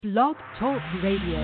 Blog Talk Radio.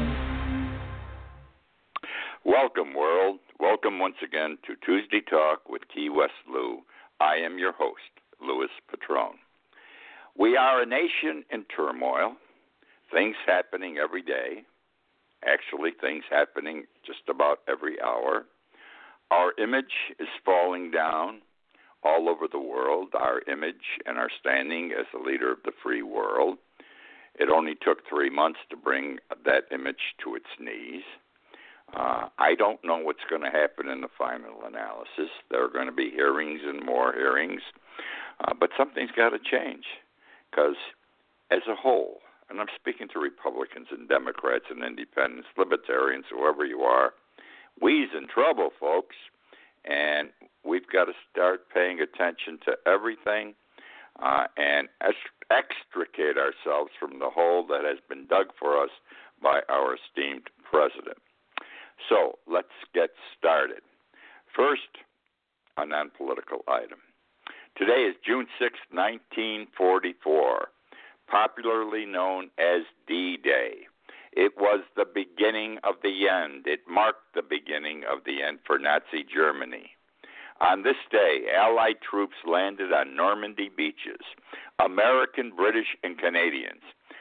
Welcome, world. Welcome once again to Tuesday Talk with Key West Lou. I am your host, Louis Patrone. We are a nation in turmoil, things happening every day, actually things happening just about every hour. Our image is falling down all over the world, our image and our standing as the leader of the free world. It only took 3 months to bring that image to its knees. I don't know what's going to happen in the final analysis. There are going to be hearings and more hearings, but something's got to change because as a whole, and I'm speaking to Republicans and Democrats and independents, libertarians, whoever you are, we's in trouble, folks, and we've got to start paying attention to everything and extricate ourselves from the hole that has been dug for us by our esteemed president. So let's get started. First, a non-political item. Today is June 6, 1944, popularly known as D-Day. It was the beginning of the end. It marked the beginning of the end for Nazi Germany. On this day, Allied troops landed on Normandy beaches. American, British, and Canadians.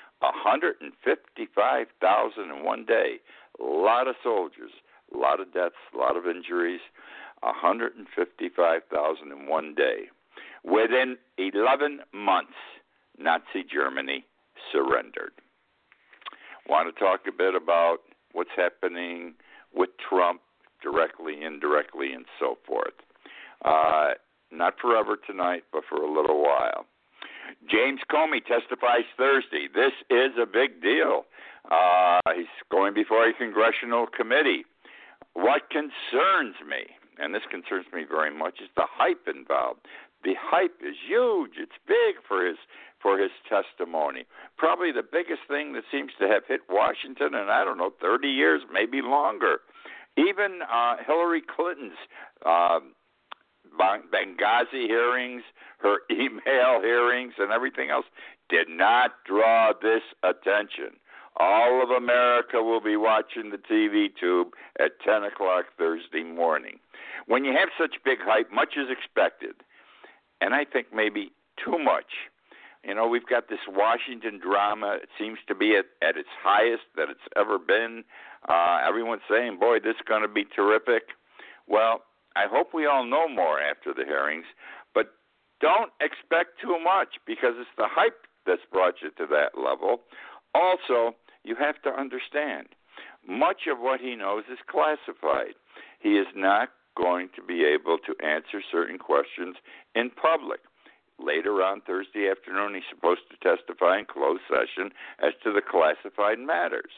155,000 in one day. A lot of soldiers, a lot of deaths, a lot of injuries. 155,000 in one day. Within 11 months, Nazi Germany surrendered. Want to talk a bit about what's happening with Trump, directly, indirectly, and so forth. Not forever tonight, but for a little while. James Comey testifies Thursday. This is a big deal. He's going before a congressional committee. What concerns me, and this concerns me very much, is the hype involved. The hype is huge. It's big for his testimony. Probably the biggest thing that seems to have hit Washington in, 30 years, maybe longer. Even Hillary Clinton's Benghazi hearings, her email hearings, and everything else did not draw this attention. All of America will be watching the TV tube at 10 o'clock Thursday morning. When you have such big hype, much is expected, and I think maybe too much. You know, we've got this Washington drama. It seems to be at its highest that it's ever been. Everyone's saying, boy, this is going to be terrific. Well, I hope we all know more after the hearings, but don't expect too much because it's the hype that's brought you to that level. Also, you have to understand, much of what he knows is classified. He is not going to be able to answer certain questions in public. Later on Thursday afternoon, he's supposed to testify in closed session as to the classified matters.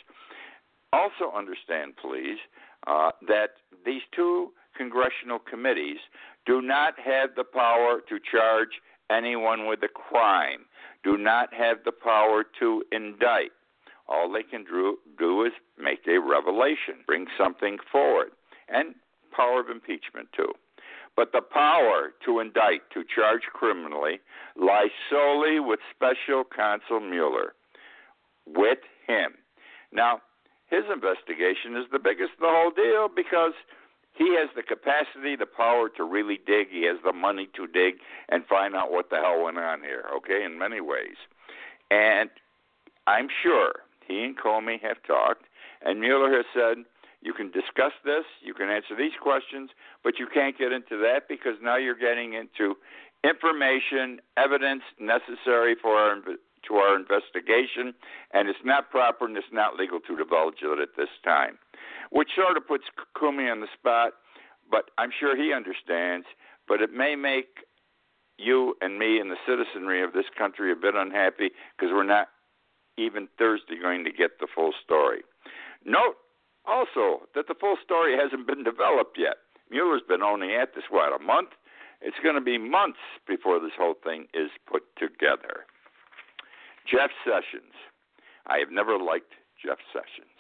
Also understand, please, that these two congressional committees do not have the power to charge anyone with a crime, do not have the power to indict. All they can do is make a revelation, bring something forward, and power of impeachment too. But the power to indict, to charge criminally, lies solely with Special Counsel Mueller, with him. Now, his investigation is the biggest of the whole deal because he has the capacity, the power to really dig. He has the money to dig and find out what the hell went on here, okay, in many ways. And I'm sure he and Comey have talked, and Mueller has said, you can discuss this, you can answer these questions, but you can't get into that because now you're getting into information, evidence necessary for our investigation, and it's not proper and it's not legal to divulge it at this time, which sort of puts Comey on the spot, but I'm sure he understands, but it may make you and me and the citizenry of this country a bit unhappy because we're not even Thursday going to get the full story. Note also that the full story hasn't been developed yet. Mueller's been only at this, a month? It's going to be months before this whole thing is put together. Jeff Sessions. I have never liked Jeff Sessions.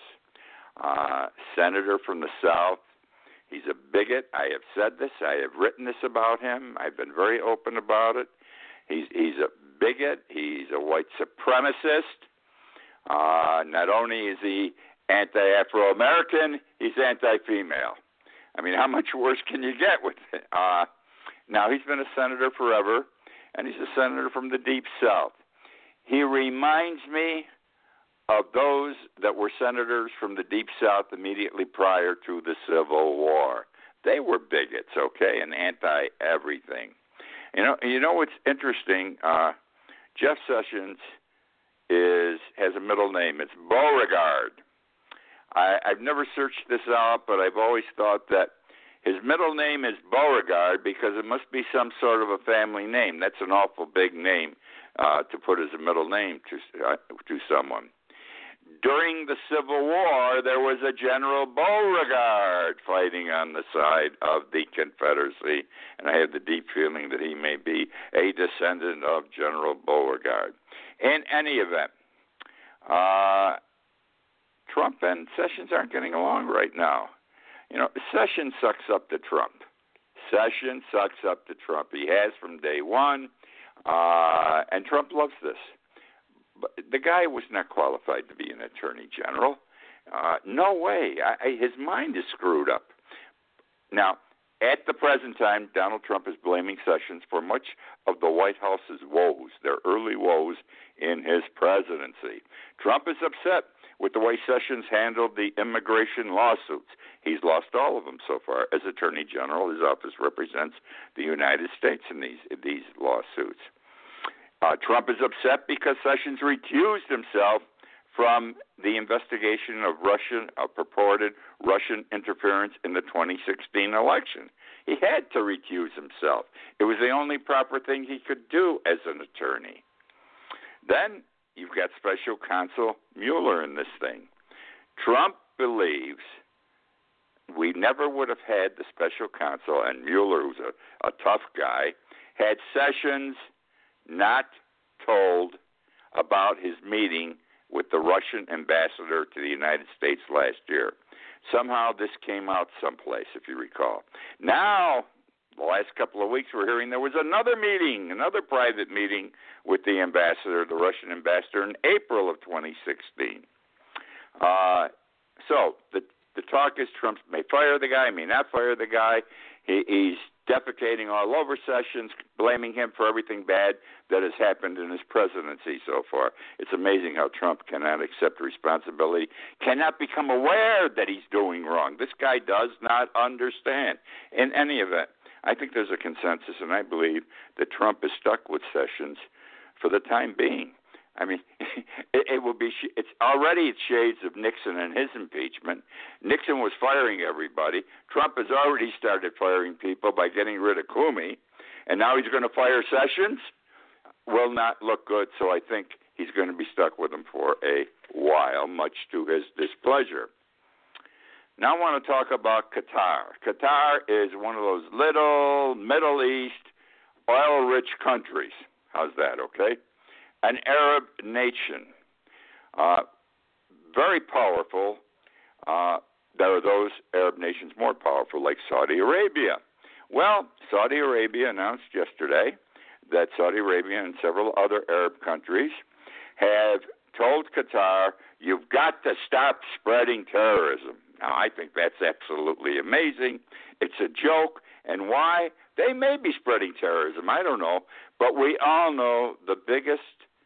Senator from the South. He's a bigot. I have said this. I have written this about him. I've been very open about it. He's a bigot. He's a white supremacist. Not only is he anti-Afro-American, he's anti-female. I mean, how much worse can you get with it? Now, he's been a senator forever, and he's a senator from the Deep South. He reminds me of those that were senators from the Deep South immediately prior to the Civil War. They were bigots, okay, and anti-everything. You know what's interesting? Jeff Sessions has a middle name. It's Beauregard. I've never searched this out, but I've always thought that his middle name is Beauregard because it must be some sort of a family name. That's an awful big name to put as a middle name to someone. During the Civil War, there was a General Beauregard fighting on the side of the Confederacy, and I have the deep feeling that he may be a descendant of General Beauregard. In any event, Trump and Sessions aren't getting along right now. Sessions sucks up to Trump. Sessions sucks up to Trump. He has from day one, and Trump loves this. But the guy was not qualified to be an attorney general. No way. His mind is screwed up. Now, at the present time, Donald Trump is blaming Sessions for much of the White House's woes, their early woes in his presidency. Trump is upset with the way Sessions handled the immigration lawsuits. He's lost all of them so far. As Attorney General, his office represents the United States in these lawsuits. Trump is upset because Sessions recused himself from the investigation of purported Russian interference in the 2016 election. He had to recuse himself. It was the only proper thing he could do as an attorney. Then you've got Special Counsel Mueller in this thing. Trump believes we never would have had the Special Counsel, and Mueller, who's a tough guy, had Sessions not told about his meeting with the Russian ambassador to the United States last year. Somehow this came out someplace, if you recall. Now, the last couple of weeks, we're hearing there was another meeting, another private meeting with the ambassador, the Russian ambassador, in April of 2016. So the talk is Trump may fire the guy, may not fire the guy. He's defecating all over Sessions, blaming him for everything bad that has happened in his presidency so far. It's amazing how Trump cannot accept responsibility, cannot become aware that he's doing wrong. This guy does not understand. In any event, I think there's a consensus, and I believe that Trump is stuck with Sessions for the time being. I mean, it's already shades of Nixon and his impeachment. Nixon was firing everybody. Trump has already started firing people by getting rid of Comey, and now he's going to fire Sessions. Will not look good, so I think he's going to be stuck with him for a while, much to his displeasure. Now I want to talk about Qatar. Qatar is one of those little Middle East oil-rich countries. How's that, okay? An Arab nation, very powerful. There are those Arab nations more powerful, like Saudi Arabia. Well, Saudi Arabia announced yesterday that Saudi Arabia and several other Arab countries have told Qatar, you've got to stop spreading terrorism. Now, I think that's absolutely amazing. It's a joke. And why? They may be spreading terrorism. I don't know. But we all know the biggest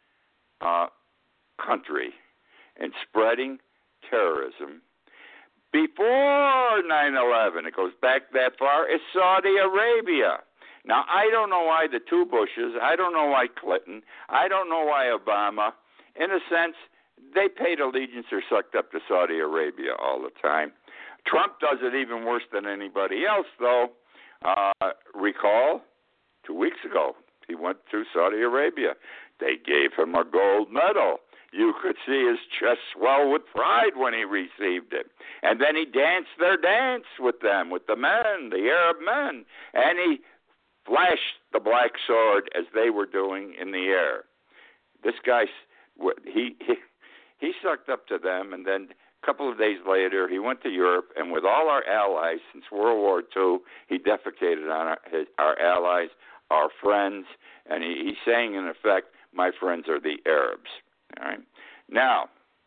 country in spreading terrorism before 9/11, it goes back that far, is Saudi Arabia. Now, I don't know why the two Bushes, I don't know why Clinton, I don't know why Obama, in a sense, they paid allegiance or sucked up to Saudi Arabia all the time. Trump does it even worse than anybody else, though. Recall, 2 weeks ago, he went to Saudi Arabia. They gave him a gold medal. You could see his chest swell with pride when he received it. And then he danced their dance with them, with the men, the Arab men. And he flashed the black sword as they were doing in the air. This guy, he sucked up to them, and then a couple of days later, he went to Europe, and with all our allies since World War II, he defecated on our allies, our friends, and he's saying, in effect, my friends are the Arabs. All right. Now,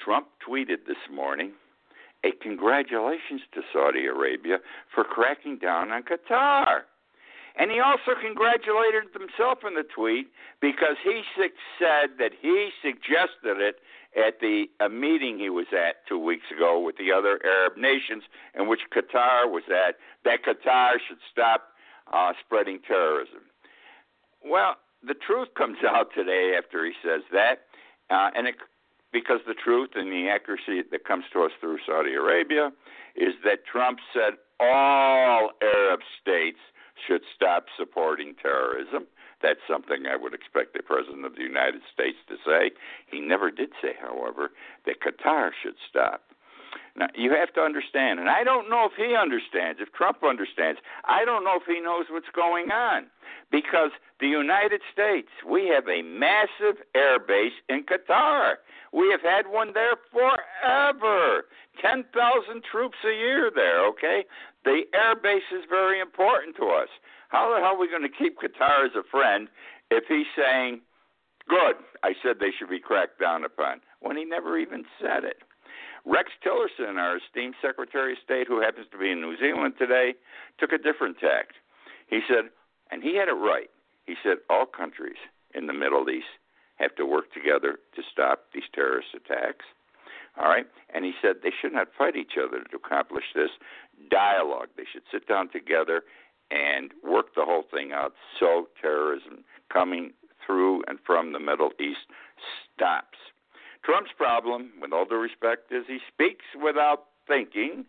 Trump tweeted this morning a congratulations to Saudi Arabia for cracking down on Qatar. And he also congratulated himself in the tweet because he said that he suggested it at a meeting he was at 2 weeks ago with the other Arab nations in which Qatar was at, that Qatar should stop spreading terrorism. Well, the truth comes out today after he says that, because the truth and the accuracy that comes to us through Saudi Arabia is that Trump said all Arab states should stop supporting terrorism. That's something I would expect the President of the United States to say. He never did say, however, that Qatar should stop. Now, you have to understand, and I don't know if he understands, if Trump understands, I don't know if he knows what's going on, because the United States, we have a massive air base in Qatar. We have had one there forever, 10,000 troops a year there, okay? The air base is very important to us. How the hell are we going to keep Qatar as a friend if he's saying, good, I said they should be cracked down upon, when he never even said it? Rex Tillerson, our esteemed Secretary of State, who happens to be in New Zealand today, took a different tack. He said, and he had it right, he said all countries in the Middle East have to work together to stop these terrorist attacks. All right? And he said they should not fight each other to accomplish this. Dialogue. They should sit down together and work the whole thing out so terrorism coming through and from the Middle East stops. Trump's problem, with all due respect, is he speaks without thinking.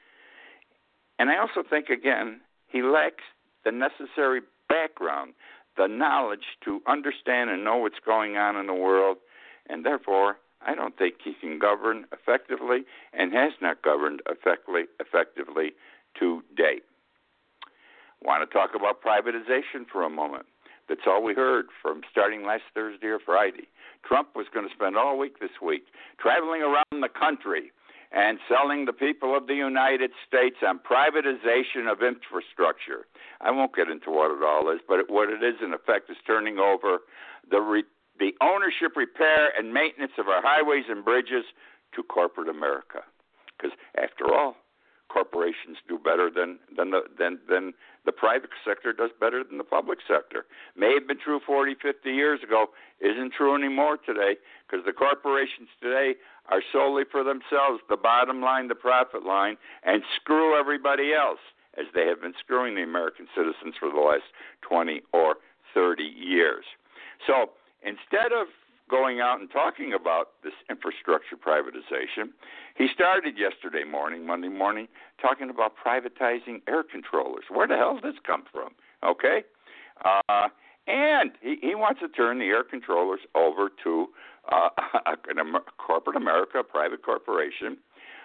And I also think, again, he lacks the necessary background, the knowledge to understand and know what's going on in the world. And therefore, I don't think he can govern effectively and has not governed effectively to date. Want to talk about privatization for a moment. That's all we heard from starting last Thursday or Friday. Trump was going to spend all week this week traveling around the country and selling the people of the United States on privatization of infrastructure. I won't get into what it all is, but what it is, in effect, is turning over the ownership, repair, and maintenance of our highways and bridges to corporate America. Because, after all, corporations do better than the private sector does better than the public sector. May have been true 40, 50 years ago, isn't true anymore today, because the corporations today are solely for themselves, the bottom line, the profit line, and screw everybody else, as they have been screwing the American citizens for the last 20 or 30 years. So instead of going out and talking about this infrastructure privatization, he started yesterday morning, Monday morning, talking about privatizing air controllers. Where the hell did this come from? Okay? And he wants to turn the air controllers over to corporate America, a private corporation,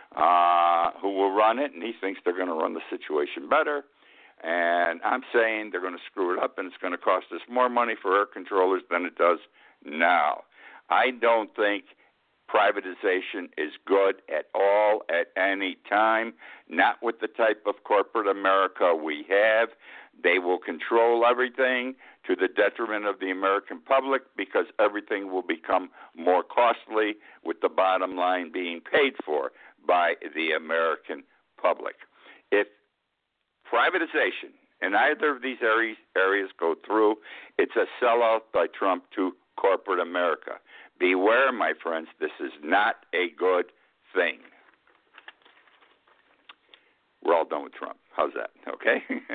who will run it, and he thinks they're going to run the situation better. And I'm saying they're going to screw it up, and it's going to cost us more money for air controllers than it does now. I don't think privatization is good at all at any time, not with the type of corporate America we have. They will control everything to the detriment of the American public because everything will become more costly, with the bottom line being paid for by the American public. If privatization in either of these areas go through, it's a sellout by Trump to corporate America. Beware, my friends, this is not a good thing. We're all done with Trump. How's that? Okay?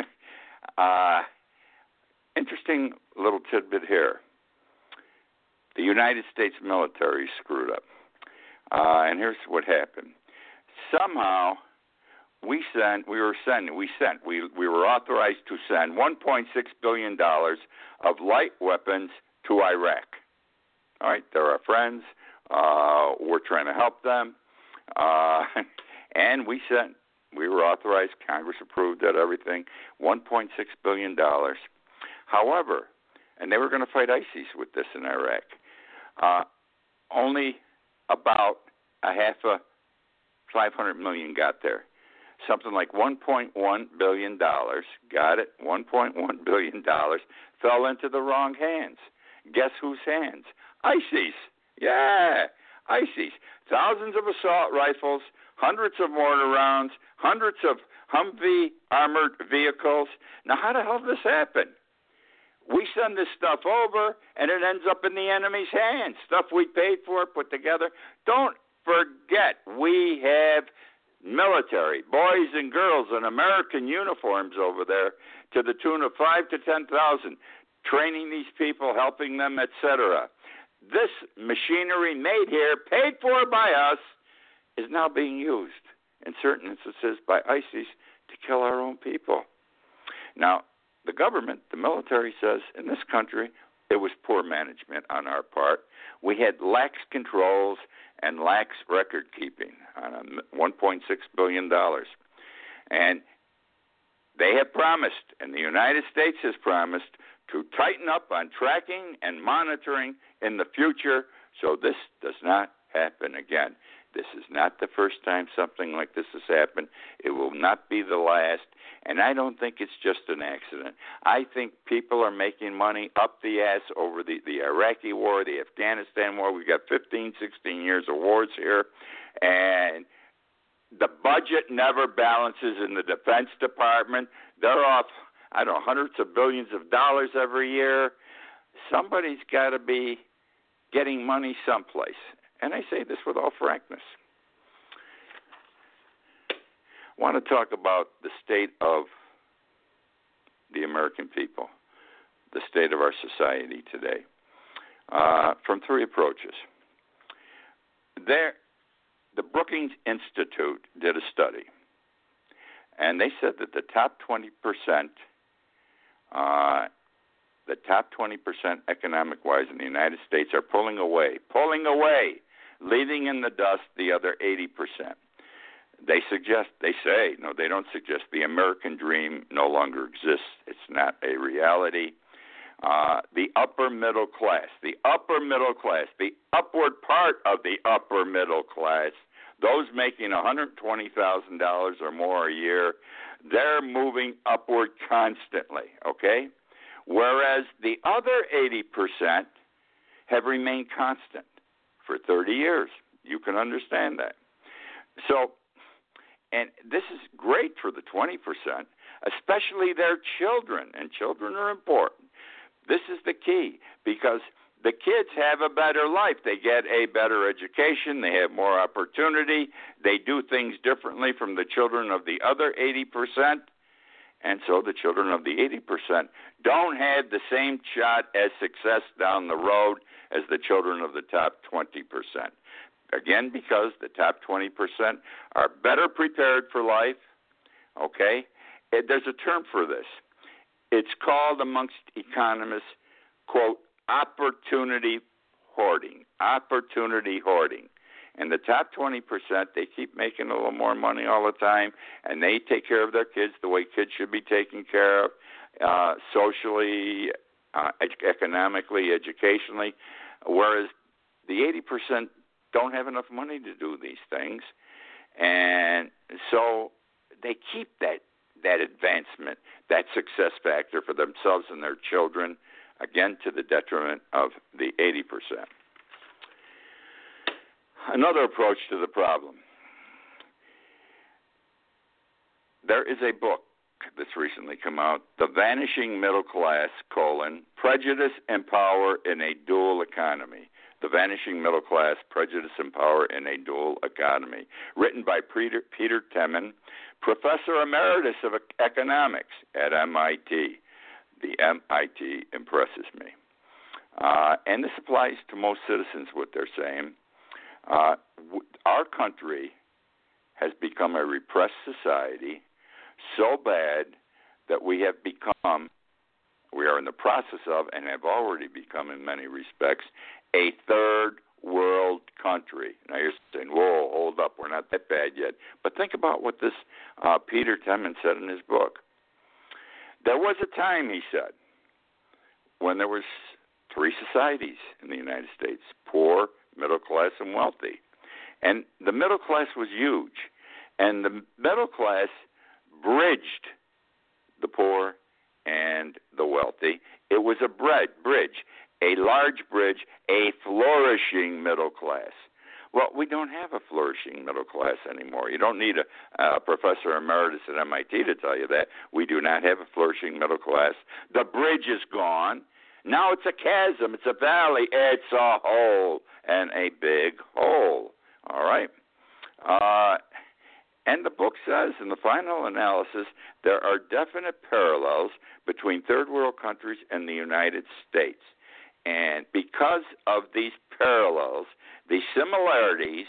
Interesting little tidbit here. The United States military screwed up. And here's what happened. Somehow we were authorized to send $1.6 billion of light weapons to Iraq. All right, they're our friends. We're trying to help them. And we were authorized, Congress approved that, everything, $1.6 billion. However, and they were going to fight ISIS with this in Iraq, only about $500 million got there. Something like $1.1 billion, got it, $1.1 billion, fell into the wrong hands. Guess whose hands? ISIS. Yeah. ICES. Thousands of assault rifles, hundreds of mortar rounds, hundreds of Humvee armored vehicles. Now, how the hell did this happen? We send this stuff over, and it ends up in the enemy's hands. Stuff we paid for, put together. Don't forget, we have military, boys and girls in American uniforms over there to the tune of 5,000 to 10,000, training these people, helping them, etc. This machinery made here, paid for by us, is now being used in certain instances by ISIS to kill our own people. Now, the government, the military says in this country, it was poor management on our part. We had lax controls and lax record keeping on $1.6 billion. And they have promised, and the United States has promised, to tighten up on tracking and monitoring in the future so this does not happen again. This is not the first time something like this has happened. It will not be the last. And I don't think it's just an accident. I think people are making money up the ass over the Iraqi war, the Afghanistan war. We've got 15, 16 years of wars here. And the budget never balances in the Defense Department. They're off, I don't know, hundreds of billions of dollars every year. Somebody's got to be getting money someplace. And I say this with all frankness. I want to talk about the state of the American people, the state of our society today, from three approaches. The Brookings Institute did a study, and they said that the top 20%, economic-wise in the United States are pulling away, leaving in the dust the other 80%. They don't suggest the American dream no longer exists. It's not a reality. The upper middle class, the upward part of the upper middle class, those making $120,000 or more a year, they're moving upward constantly, okay? Whereas the other 80% have remained constant for 30 years. You can understand that. So, and this is great for the 20%, especially their children, and children are important. This is the key, because the kids have a better life. They get a better education. They have more opportunity. They do things differently from the children of the other 80%. And so the children of the 80% don't have the same shot at success down the road as the children of the top 20%. Again, because the top 20% are better prepared for life, okay? There's a term for this. It's called amongst economists, quote, opportunity hoarding. And the top 20%, they keep making a little more money all the time, and they take care of their kids the way kids should be taken care of, socially, economically, educationally, whereas the 80% don't have enough money to do these things. And so they keep that advancement, that success factor for themselves and their children, again, to the detriment of the 80%. Another approach to the problem. There is a book that's recently come out, The Vanishing Middle Class, Prejudice and Power in a Dual Economy. The Vanishing Middle Class, Prejudice and Power in a Dual Economy, written by Peter Temin, Professor Emeritus of Economics at MIT. The MIT impresses me. And this applies to most citizens, what they're saying. Our country has become a repressed society so bad that we are in the process of, and have already become in many respects, a third world country. Now you're saying, whoa, hold up, we're not that bad yet. But think about what this Peter Temin said in his book. There was a time, he said, when there was three societies in the United States: poor, middle class, and wealthy. And the middle class was huge. And the middle class bridged the poor and the wealthy. It was a bridge, a large bridge, a flourishing middle class. Well, we don't have a flourishing middle class anymore. You don't need a professor emeritus at MIT to tell you that. We do not have a flourishing middle class. The bridge is gone. Now it's a chasm. It's a valley. It's a hole, and a big hole. All right? And the book says, in the final analysis, there are definite parallels between third world countries and the United States. And because of these parallels, the similarities,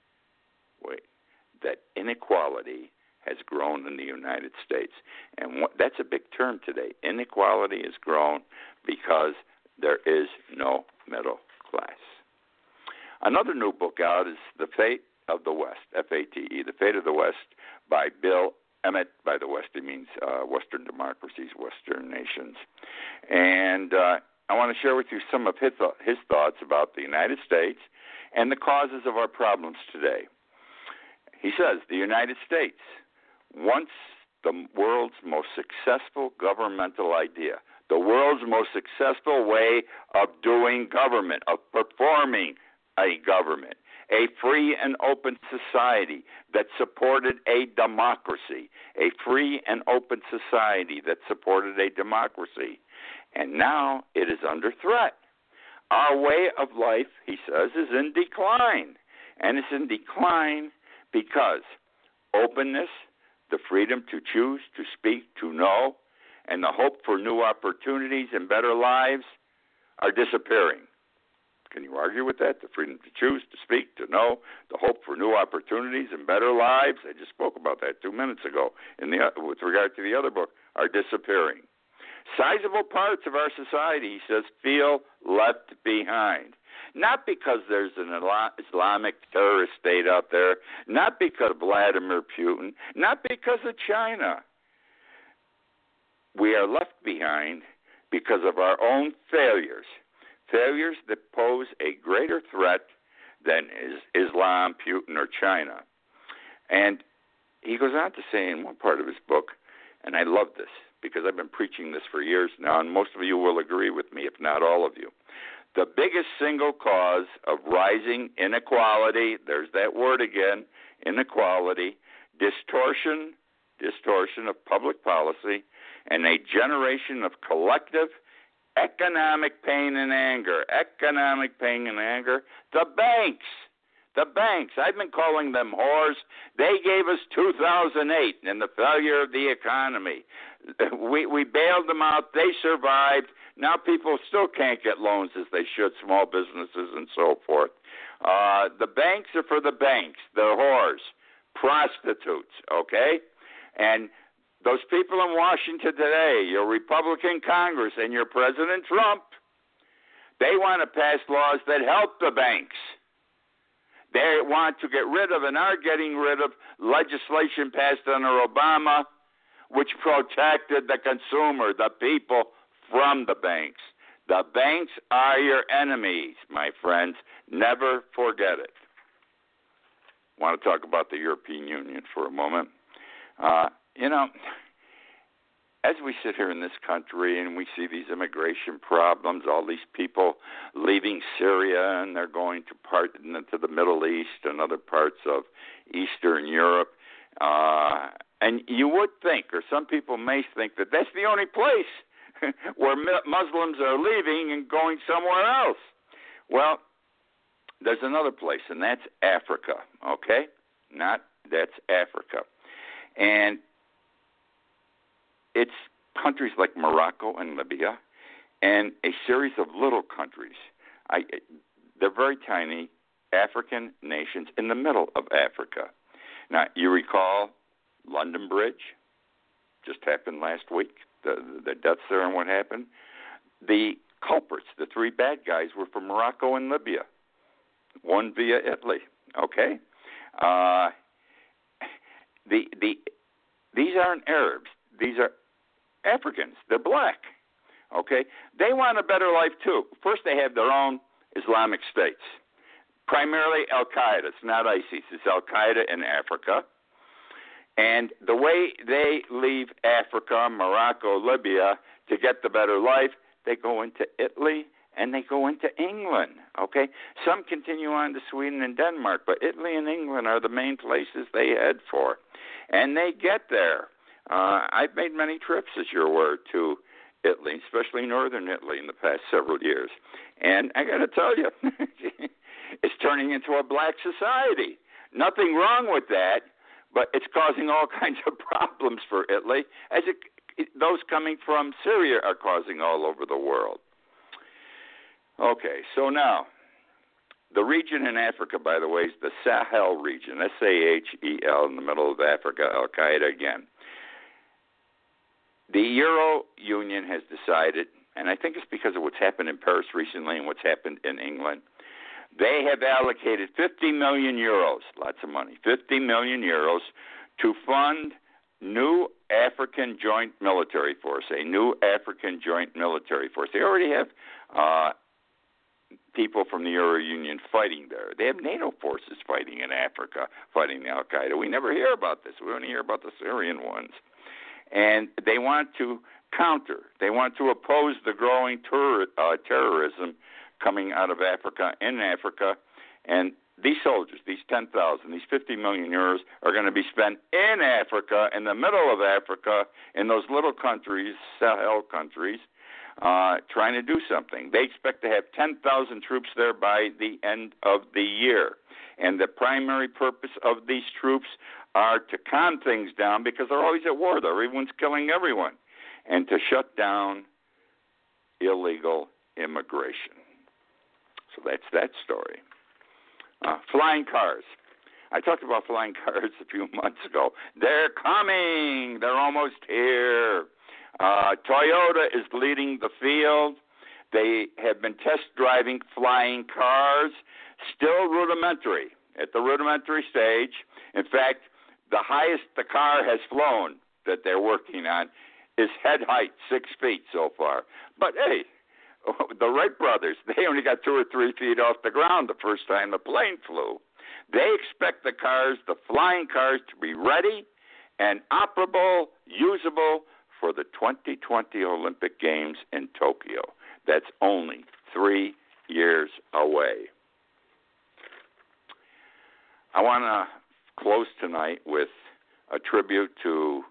that inequality has grown in the United States. And that's a big term today. Inequality has grown because there is no middle class. Another new book out is The Fate of the West, F-A-T-E, The Fate of the West, by Bill Emmett. By the West, he means Western democracies, Western nations. And I want to share with you some of his thoughts about the United States and the causes of our problems today. He says, the United States, once the world's most successful governmental idea, the world's most successful way of doing government, of performing a government, a free and open society that supported a democracy, a free and open society that supported a democracy. And now it is under threat. Our way of life, he says, is in decline. And it's in decline because openness, the freedom to choose, to speak, to know, and the hope for new opportunities and better lives are disappearing. Can you argue with that? The freedom to choose, to speak, to know, the hope for new opportunities and better lives, I just spoke about that 2 minutes ago with regard to the other book, are disappearing. Sizable parts of our society, he says, feel left behind. Not because there's an Islamic terrorist state out there, not because of Vladimir Putin, not because of China. We are left behind because of our own failures that pose a greater threat than is Islam, Putin, or China. And he goes on to say in one part of his book, and I love this because I've been preaching this for years now, and most of you will agree with me, if not all of you. The biggest single cause of rising inequality, there's that word again, inequality, distortion of public policy, and a generation of collective economic pain and anger. The banks. I've been calling them whores. They gave us 2008 and the failure of the economy. We bailed them out. They survived. Now people still can't get loans as they should, small businesses and so forth. The banks are for the banks. They're whores, prostitutes, okay? And those people in Washington today, your Republican Congress and your President Trump, they want to pass laws that help the banks. They want to get rid of and are getting rid of legislation passed under Obama, which protected the consumer, the people, from the banks. The banks are your enemies, my friends. Never forget it. I want to talk about the European Union for a moment. As we sit here in this country and we see these immigration problems, all these people leaving Syria and they're going to the Middle East and other parts of Eastern Europe, and you would think, or some people may think, that that's the only place where Muslims are leaving and going somewhere else. Well, there's another place, and that's Africa, okay? That's Africa. And it's countries like Morocco and Libya and a series of little countries. They're very tiny African nations in the middle of Africa. Now, you recall London Bridge just happened last week, the deaths there and what happened. The culprits, the three bad guys, were from Morocco and Libya, one via Italy, okay? These aren't Arabs. These are Africans. They're black, okay? They want a better life, too. First, they have their own Islamic states, primarily Al-Qaeda. It's not ISIS. It's Al-Qaeda in Africa. And the way they leave Africa, Morocco, Libya, to get the better life, they go into Italy and they go into England, Okay? Some continue on to Sweden and Denmark, but Italy and England are the main places they head for. And they get there. I've made many trips, as you're aware, to Italy, especially northern Italy, in the past several years. And I got to tell you, it's turning into a black society. Nothing wrong with that, but it's causing all kinds of problems for Italy, as those coming from Syria are causing all over the world. Okay, so now, the region in Africa, by the way, is the Sahel region, Sahel, in the middle of Africa, Al-Qaeda again. The Euro Union has decided, and I think it's because of what's happened in Paris recently and what's happened in England, they have allocated 50 million euros, lots of money, 50 million euros to fund new African joint military force, a new African joint military force. They already have people from the Euro Union fighting there. They have NATO forces fighting in Africa, fighting Al-Qaeda. We never hear about this. We only hear about the Syrian ones. And they want to counter. They want to oppose the growing terrorism coming out of Africa, in Africa. And these soldiers, these 10,000, these 50 million euros are going to be spent in Africa, in the middle of Africa, in those little countries, Sahel countries, trying to do something. They expect to have 10,000 troops there by the end of the year. And the primary purpose of these troops are to calm things down, because they're always at war, though. Everyone's killing everyone. And to shut down illegal immigration. So that's that story. Flying cars. I talked about flying cars a few months ago. They're coming. They're almost here. Toyota is leading the field. They have been test driving flying cars, still rudimentary, at the rudimentary stage. In fact, the highest the car has flown that they're working on is head height, 6 feet so far. But hey, the Wright brothers, they only got 2 or 3 feet off the ground the first time the plane flew. They expect the cars, the flying cars, to be ready and operable, usable for the 2020 Olympic Games in Tokyo. That's only 3 years away. I want to close tonight with a tribute to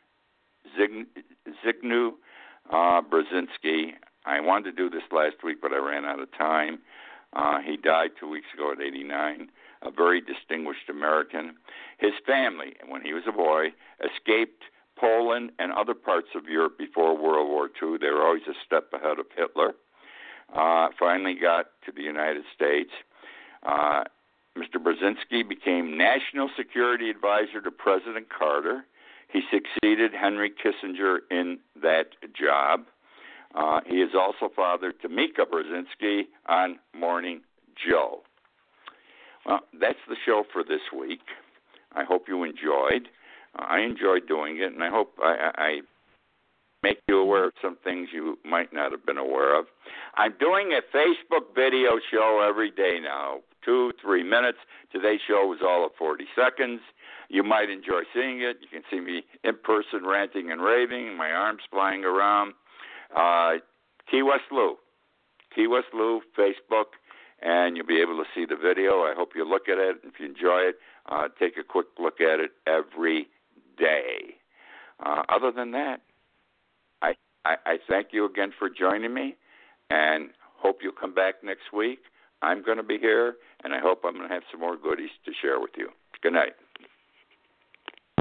Zbigniew Brzezinski. I wanted to do this last week, but I ran out of time. He died 2 weeks ago at 89, a very distinguished American. His family, when he was a boy, escaped Poland and other parts of Europe before World War II. They were always a step ahead of Hitler. Finally got to the United States. Mr. Brzezinski became National Security Advisor to President Carter. He succeeded Henry Kissinger in that job. He is also father to Mika Brzezinski on Morning Joe. Well, that's the show for this week. I hope you enjoyed. I enjoyed doing it, and I hope I make you aware of some things you might not have been aware of. I'm doing a Facebook video show every day now, 2-3 minutes. Today's show was all of 40 seconds. You might enjoy seeing it. You can see me in person ranting and raving, my arms flying around. Key West Lou, Facebook, and you'll be able to see the video. I hope you look at it. If you enjoy it, take a quick look at it every day. Other than that, I thank you again for joining me, and hope you'll come back next week. I'm going to be here, and I hope I'm going to have some more goodies to share with you. Good night.